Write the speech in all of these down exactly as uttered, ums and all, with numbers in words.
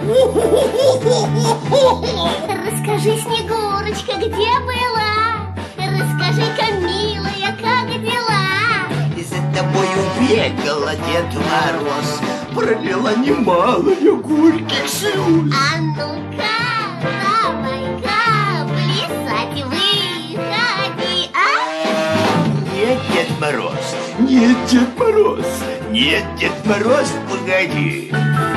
Расскажи, Снегурочка, где была? Расскажи-ка, милая, как дела? И за тобою бегала Дед Мороз, пролила немало я горьких слез. А ну-ка, давай-ка плясать выходи, а? Нет, Дед Мороз, нет, Дед Мороз, нет, Дед Мороз, погоди.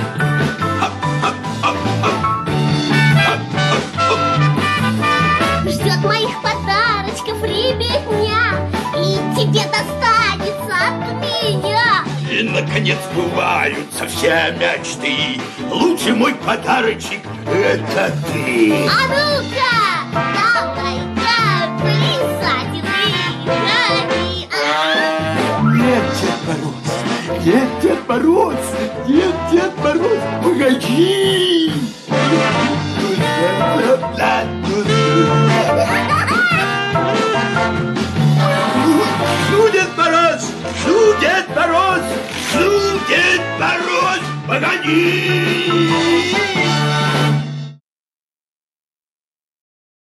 Ждет моих подарочков ребятня, и тебе достанется от меня. И, наконец, сбываются все мечты. Лучший мой подарочек — это ты. А ну-ка, давай-ка плясать выходи, а? Нет, Дед Мороз, нет, Дед Мороз, нет, Дед Мороз, погоди. Шу, Дед Мороз, шу, Дед Мороз, шу, Дед Мороз, погоди.